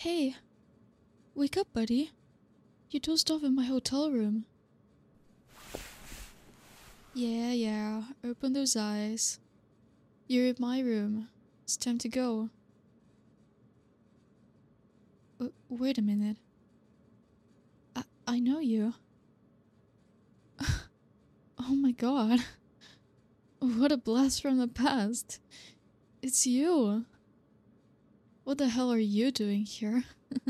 Hey, wake up, buddy. You dozed off in my hotel room. Yeah, open those eyes. You're in my room. It's time to go. Wait a minute. I know you. Oh my god. What a blast from the past. It's you. What the hell are you doing here?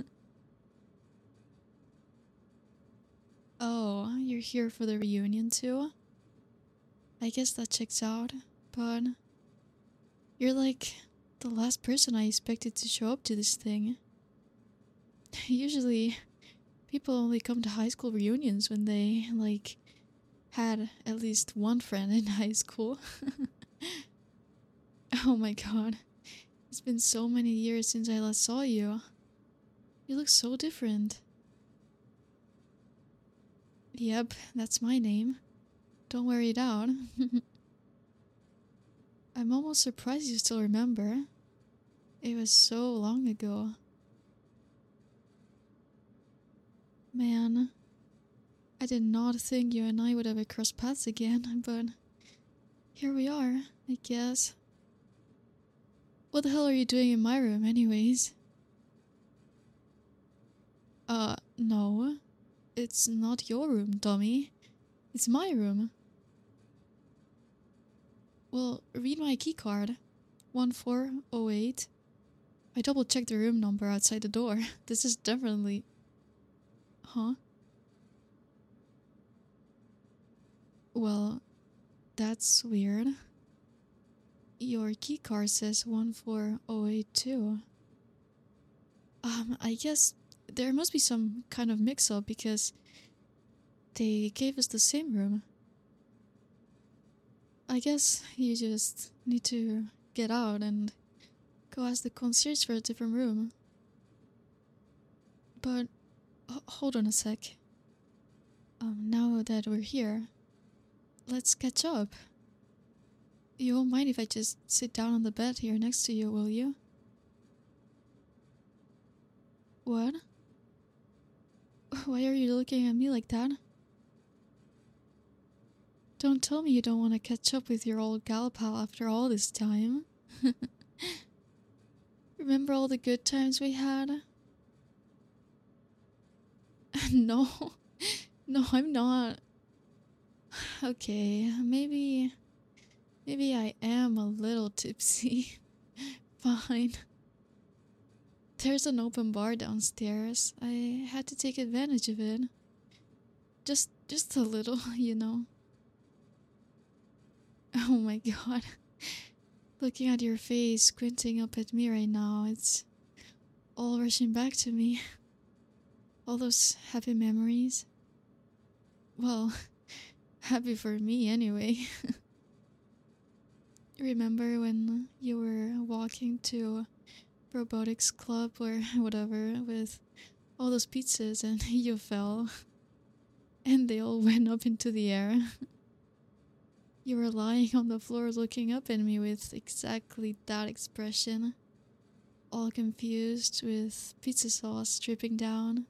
Oh, you're here for the reunion too? I guess that checks out, but you're like the last person I expected to show up to this thing. Usually, people only come to high school reunions when they, like, had at least one friend in high school. Oh my god. It's been so many years since I last saw you. You look so different. Yep, that's my name. Don't wear it out. I'm almost surprised you still remember. It was so long ago. Man, I did not think you and I would ever cross paths again, but here we are, I guess. What the hell are you doing in my room, anyways? No. It's not your room, dummy. It's my room. Well, read my keycard. 1408. I double checked the room number outside the door. This is definitely... Huh? Well, that's weird. Your keycard says 14082. I guess there must be some kind of mix-up because they gave us the same room. I guess you just need to get out and go ask the concierge for a different room. But hold on a sec. Now that we're here, let's catch up. You won't mind if I just sit down on the bed here next to you, will you? What? Why are you looking at me like that? Don't tell me you don't want to catch up with your old gal pal after all this time. Remember all the good times we had? No. No, I'm not. Okay, maybe I am a little tipsy. Fine. There's an open bar downstairs. I had to take advantage of it. Just a little, you know. Oh my god. Looking at your face, squinting up at me right now, it's all rushing back to me. All those happy memories. Well, happy for me anyway. Remember when you were walking to robotics club or whatever with all those pizzas and you fell and they all went up into the air? You were lying on the floor looking up at me with exactly that expression, all confused with pizza sauce dripping down.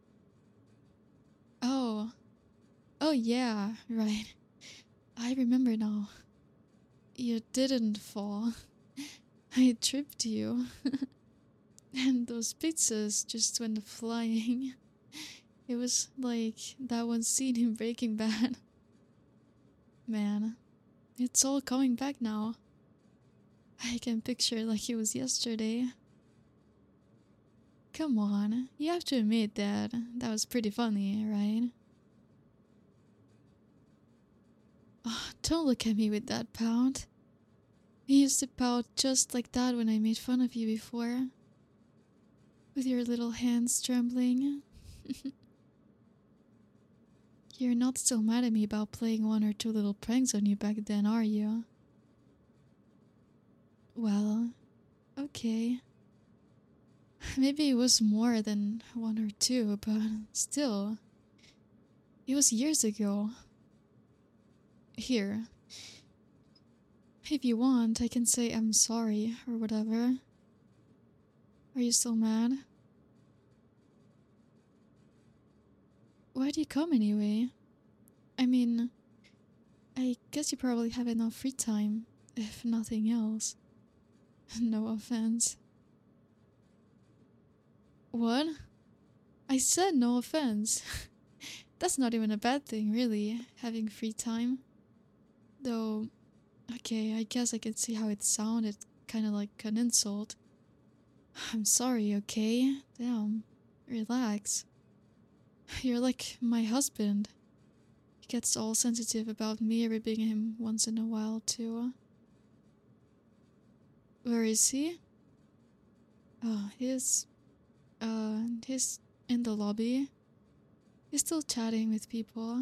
Oh yeah, right. I remember now. You didn't fall. I tripped you. And those pizzas just went flying. It was like that one scene in Breaking Bad. Man, it's all coming back now. I can picture it like it was yesterday. Come on, you have to admit that was pretty funny, right? Oh, don't look at me with that pout. You used to pout just like that when I made fun of you before. With your little hands trembling. You're not still mad at me about playing one or two little pranks on you back then, are you? Well, okay. Maybe it was more than one or two, but still. It was years ago. Here. If you want, I can say I'm sorry or whatever. Are you still mad? why do you come anyway? I mean, I guess you probably have enough free time, if nothing else. No offense. What? I said no offense. That's not even a bad thing, really, having free time. Though, okay, I guess I can see how it sounded kinda like an insult. I'm sorry, okay? Damn. Relax. You're like my husband. He gets all sensitive about me ribbing him once in a while, too. Where is he? Oh, he's in the lobby. He's still chatting with people.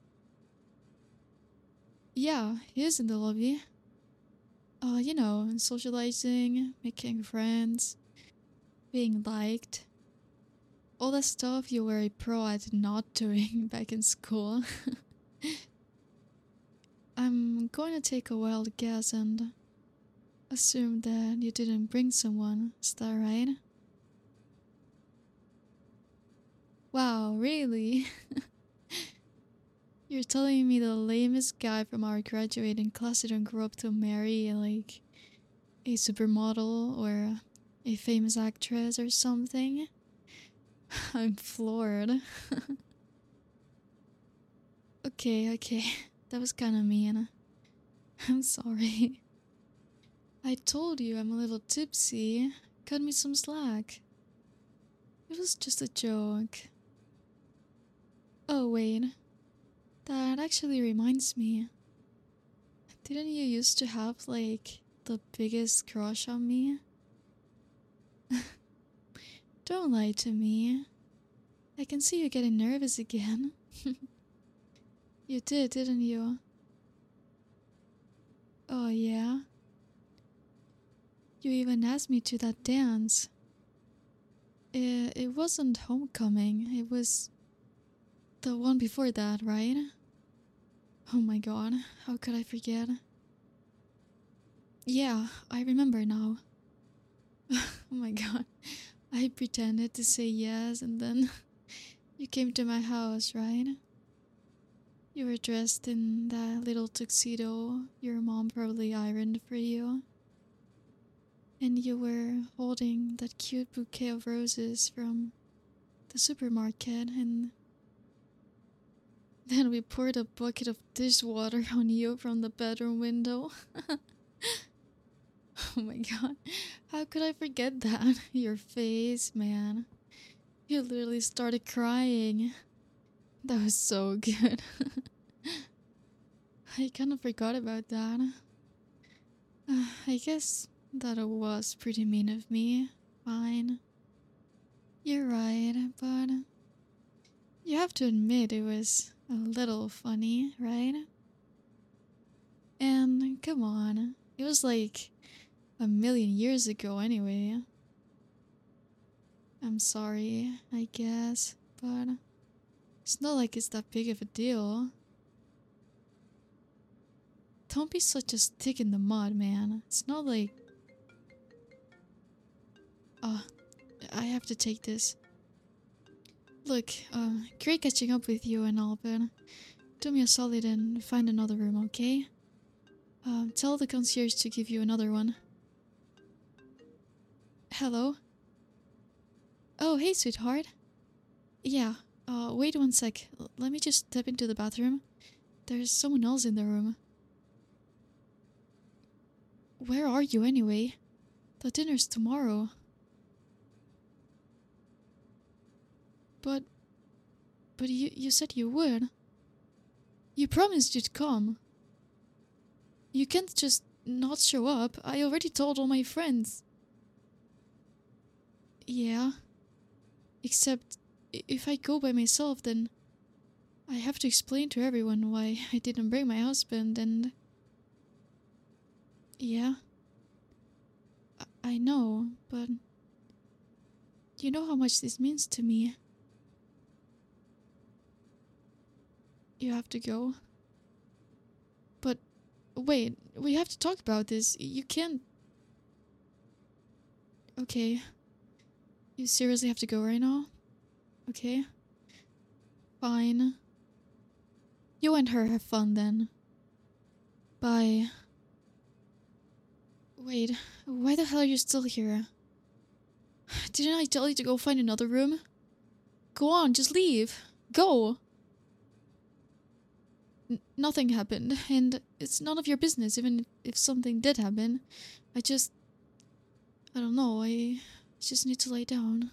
Yeah, he is in the lobby. You know, socializing, making friends, being liked. All that stuff you were a pro at not doing back in school. I'm going to take a wild guess and assume that you didn't bring someone, is that right? Wow, really? You're telling me the lamest guy from our graduating class didn't grow up to marry, like, a supermodel or a famous actress or something? I'm floored. Okay, that was kinda mean. I'm sorry. I told you I'm a little tipsy. Cut me some slack. It was just a joke. Oh, wait. That actually reminds me. Didn't you used to have, like, the biggest crush on me? Don't lie to me. I can see you getting nervous again. You did, didn't you? Oh, yeah? You even asked me to that dance. It wasn't homecoming, it was the one before that, right? Oh my god, how could I forget? Yeah, I remember now. Oh my god, I pretended to say yes and then you came to my house, right? You were dressed in that little tuxedo your mom probably ironed for you. And you were holding that cute bouquet of roses from the supermarket, and then we poured a bucket of dishwater on you from the bedroom window. Oh my god, how could I forget that? Your face, man. You literally started crying. That was so good. I kind of forgot about that. I guess that was pretty mean of me. Fine. You're right, but you have to admit it was a little funny, right? And come on, it was like a million years ago anyway. I'm sorry, I guess, but it's not like it's that big of a deal. Don't be such a stick in the mud, man. It's not like... Oh, I have to take this. Look, great catching up with you and all, but do me a solid and find another room, okay? Tell the concierge to give you another one. Hello? Oh, hey, sweetheart. Yeah, wait one sec. Let me just step into the bathroom. There's someone else in the room. Where are you anyway? The dinner's tomorrow. But you said you would. You promised you'd come. You can't just not show up. I already told all my friends. Yeah. Except, if I go by myself, then I have to explain to everyone why I didn't bring my husband and... Yeah. I know, but... You know how much this means to me. You have to go. But, wait, we have to talk about this. You can't... Okay. You seriously have to go right now? Okay. Fine. You and her have fun then. Bye. Wait, why the hell are you still here? Didn't I tell you to go find another room? Go on, just leave. Go. Nothing happened, and it's none of your business, even if something did happen. I don't know, I just need to lay down.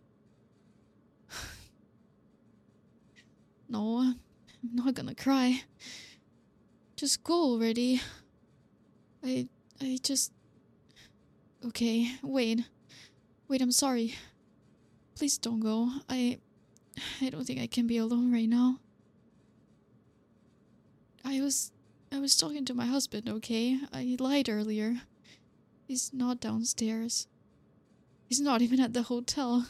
No, I'm not gonna cry. Just go already. I just... Okay, wait. Wait, I'm sorry. Please don't go. I don't think I can be alone right now. I was talking to my husband, okay? I lied earlier. He's not downstairs. He's not even at the hotel.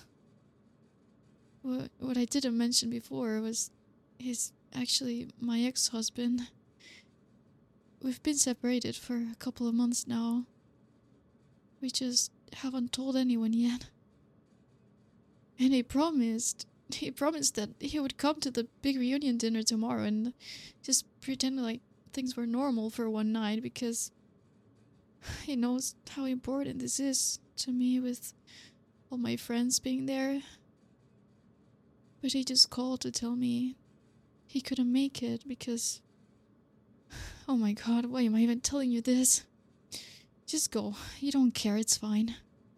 What I didn't mention before was he's actually my ex-husband. We've been separated for a couple of months now. We just haven't told anyone yet. And he promised that he would come to the big reunion dinner tomorrow and just pretend like things were normal for one night because he knows how important this is to me with all my friends being there. But he just called to tell me he couldn't make it because... Oh my god, why am I even telling you this? Just go. You don't care, it's fine.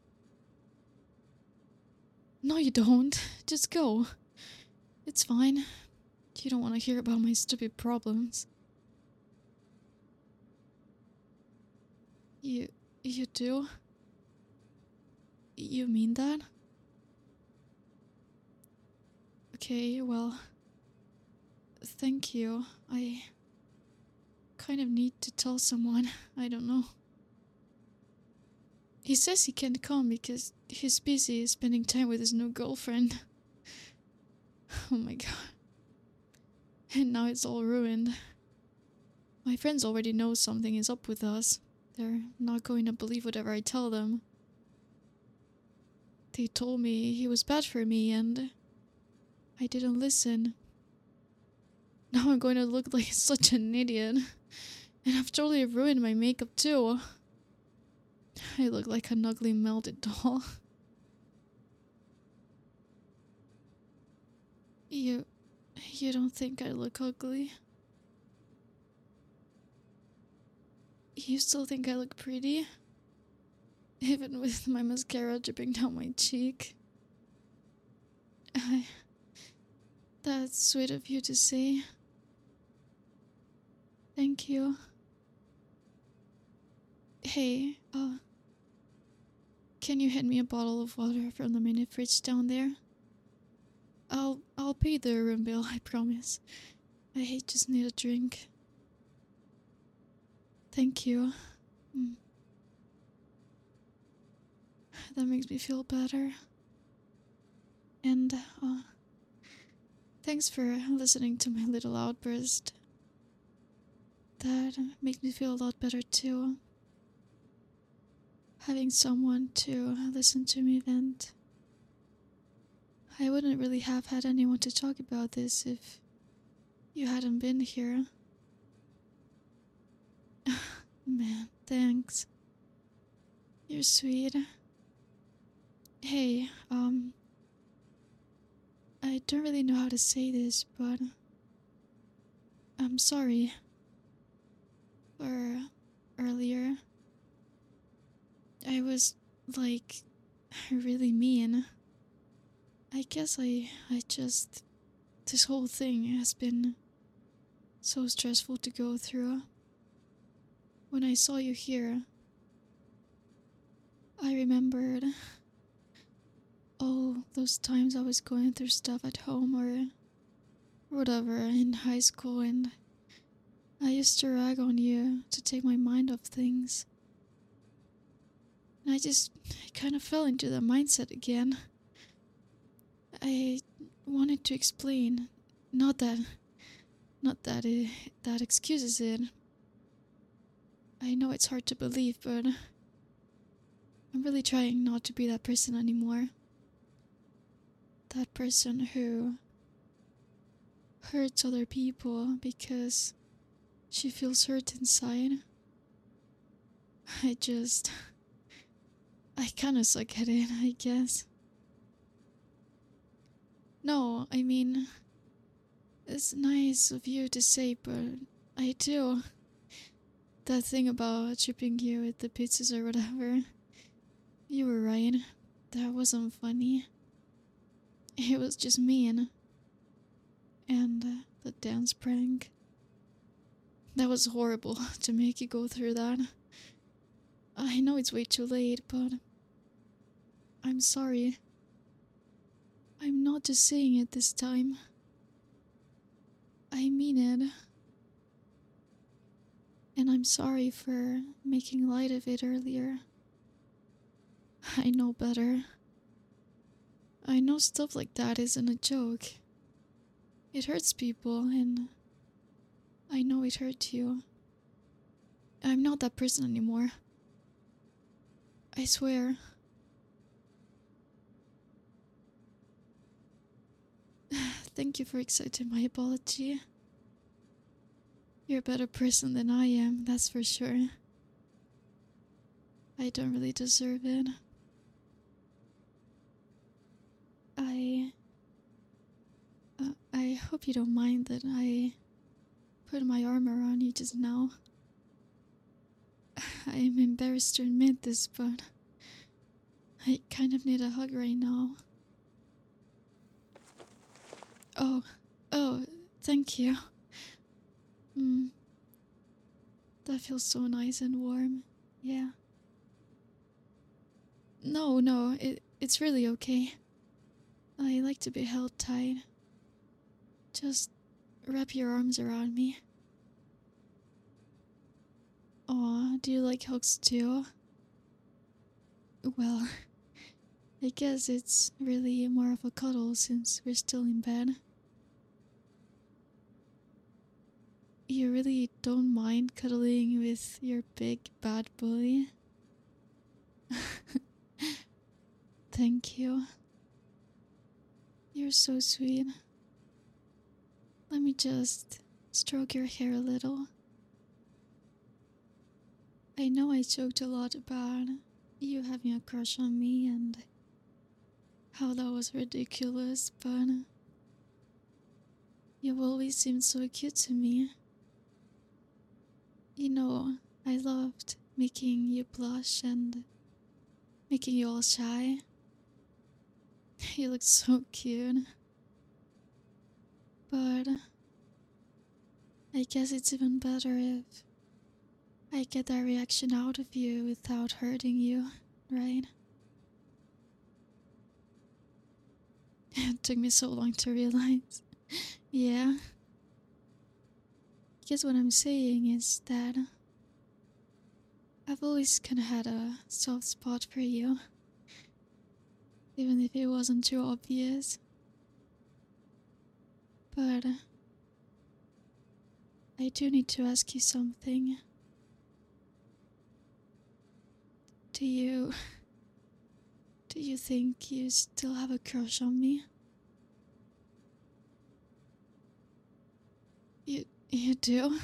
No, you don't. Just go. It's fine. You don't want to hear about my stupid problems. You do? You mean that? Okay, well... Thank you. I kind of need to tell someone. I don't know. He says he can't come because he's busy spending time with his new girlfriend. Oh my god. And now it's all ruined. My friends already know something is up with us. They're not going to believe whatever I tell them. They told me he was bad for me and I didn't listen. Now I'm going to look like such an idiot. And I've totally ruined my makeup too. I look like an ugly melted doll. You don't think I look ugly? You still think I look pretty? Even with my mascara dripping down my cheek? That's sweet of you to say. Thank you. Hey, can you hand me a bottle of water from the mini fridge down there? I'll pay the room bill, I promise. I just need a drink. Thank you. That makes me feel better. And, thanks for listening to my little outburst. That makes me feel a lot better too. Having someone to listen to me vent. I wouldn't really have had anyone to talk about this if you hadn't been here. Man, thanks. You're sweet. Hey, I don't really know how to say this, but I'm sorry for earlier. I was, like, really mean. I guess I just... This whole thing has been so stressful to go through. When I saw you here, I remembered all those times I was going through stuff at home or whatever in high school, and I used to rag on you to take my mind off things. And I kind of fell into the mindset again. I wanted to explain, not that that excuses it. I know it's hard to believe, but I'm really trying not to be that person anymore. That person who hurts other people because she feels hurt inside. I just. I kinda suck at it, I guess. No, I mean, it's nice of you to say, but I do. That thing about tripping you with the pizzas or whatever. You were right. That wasn't funny. It was just mean. And the dance prank. That was horrible to make you go through that. I know it's way too late, but I'm sorry. I'm not just saying it this time. I mean it. And I'm sorry for making light of it earlier. I know better. I know stuff like that isn't a joke. It hurts people, and I know it hurt you. I'm not that person anymore. I swear. Thank you for accepting my apology. You're a better person than I am, that's for sure. I don't really deserve it. I hope you don't mind that I put my arm around you just now. I'm embarrassed to admit this, but I kind of need a hug right now. Oh, thank you. That feels so nice and warm. Yeah. No, it's really okay. I like to be held tight. Just wrap your arms around me. Aw, do you like hugs too? Well, I guess it's really more of a cuddle since we're still in bed. You really don't mind cuddling with your big bad boy? Thank you. You're so sweet. Let me just stroke your hair a little. I know I joked a lot about you having a crush on me and how that was ridiculous, but you've always seemed so cute to me. You know, I loved making you blush and making you all shy. You look so cute. But I guess it's even better if I get that reaction out of you without hurting you, right? It took me so long to realize. Yeah. I guess what I'm saying is that I've always kinda had a soft spot for you. Even if it wasn't too obvious. But I do need to ask you something. Do you think you still have a crush on me? You do?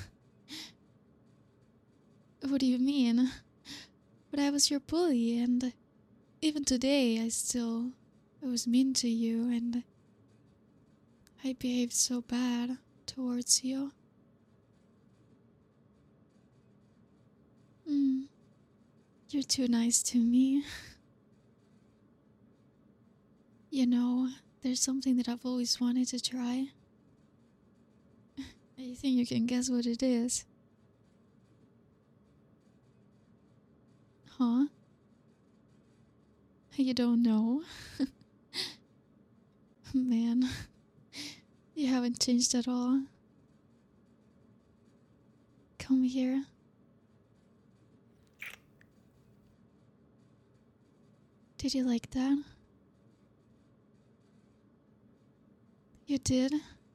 What do you mean? But I was your bully, and even today I was mean to you, and I behaved so bad towards you. You're too nice to me. You know, there's something that I've always wanted to try. I think you can guess what it is. Huh? You don't know? Man, you haven't changed at all. Come here. Did you like that? You did?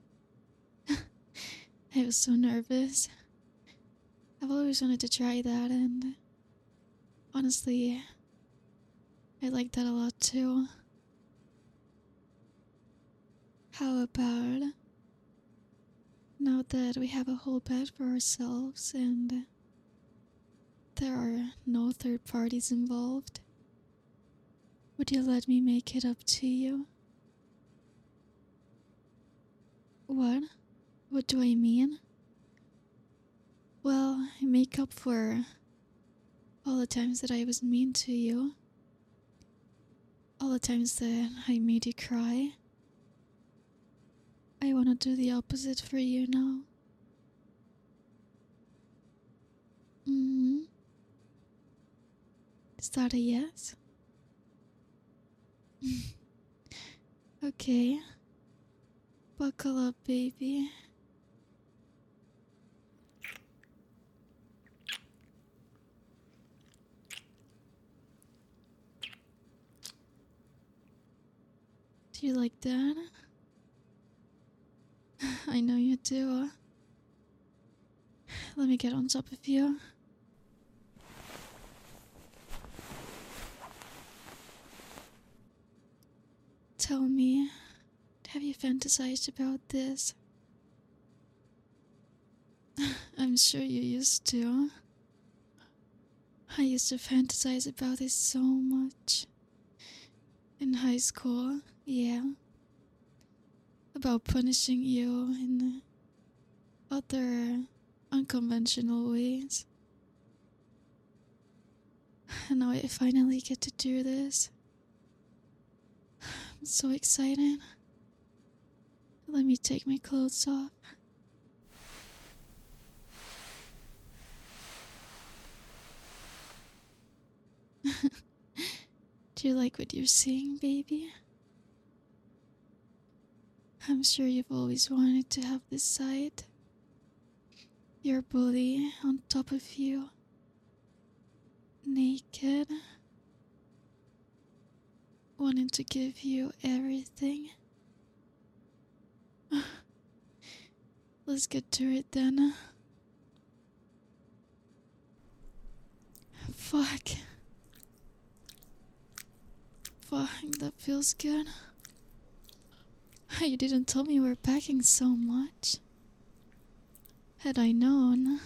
I was so nervous. I've always wanted to try that, and honestly, I like that a lot too. How about Now that we have a whole bed for ourselves and there are no third parties involved, would you let me make it up to you? What? What do I mean? Well, make up for all the times that I was mean to you. All the times that I made you cry. I wanna do the opposite for you now. Mm-hmm. Is that a yes? Okay. Buckle up, baby. Do you like that? I know you do. Let me get on top of you. Tell me, have you fantasized about this? I'm sure you used to. I used to fantasize about this so much. In high school, yeah. About punishing you in other unconventional ways. And now I finally get to do this. I'm so excited. Let me take my clothes off. Do you like what you're seeing, baby? I'm sure you've always wanted to have this side. Your bully on top of you. Naked. Wanting to give you everything. Let's get to it then. Fuck. Fuck, that feels good. You didn't tell me you were packing so much. Had I known.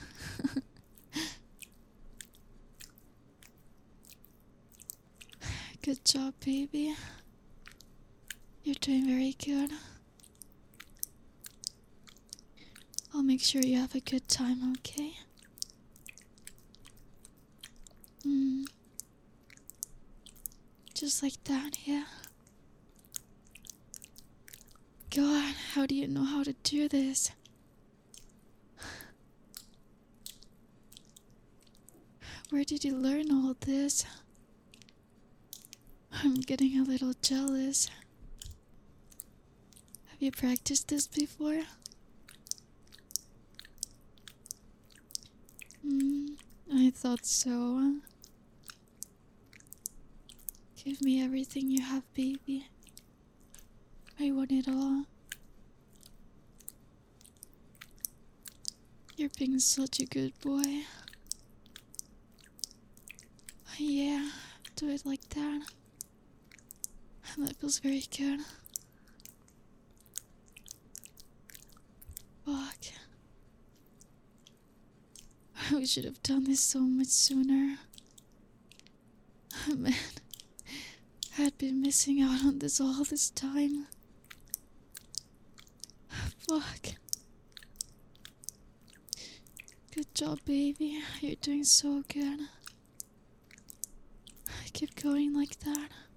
Good job, baby. You're doing very good. I'll make sure you have a good time, okay? Just like that, yeah. God, how do you know how to do this? Where did you learn all this? I'm getting a little jealous. Have you practiced this before? I thought so. Give me everything you have, baby. I want it all. You're being such a good boy. Yeah, do it like that. That feels very good. Fuck. We should have done this so much sooner. Man, I'd been missing out on this all this time. Fuck. Good job, baby. You're doing so good. Keep going like that.